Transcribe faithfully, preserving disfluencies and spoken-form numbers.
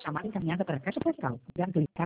chamada encaminhada para a caixa postal. Obrigado por clicar